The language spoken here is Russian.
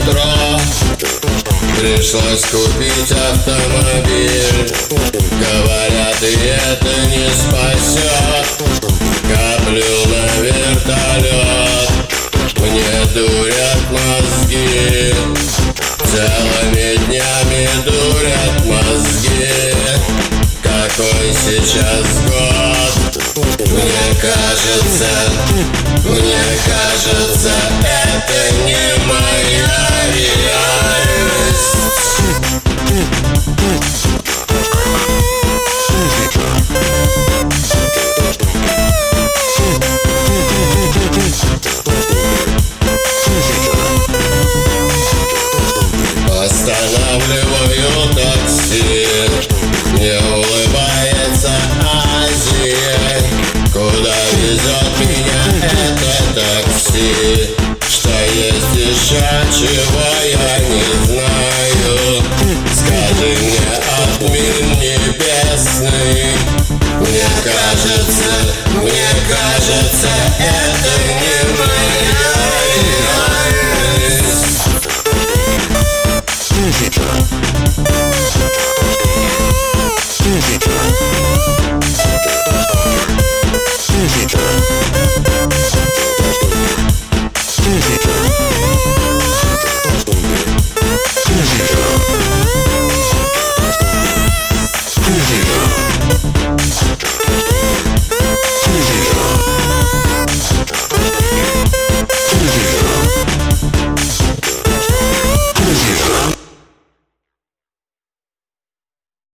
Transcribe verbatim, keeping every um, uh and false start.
метро. Пришлось купить автомобиль. Говорят, и это не спасет. Коплю на вертолет. Мне дурят мозги. Целыми днями дурят мозги. Какой сейчас год? Мне кажется, мне кажется, это не моя реальность. Останавливаю такси. Мне улыбается Азия. Куда везет меня это такси? Что есть еще, чего я не знаю? Скажи мне, админ небесный. Мне кажется, мне кажется, это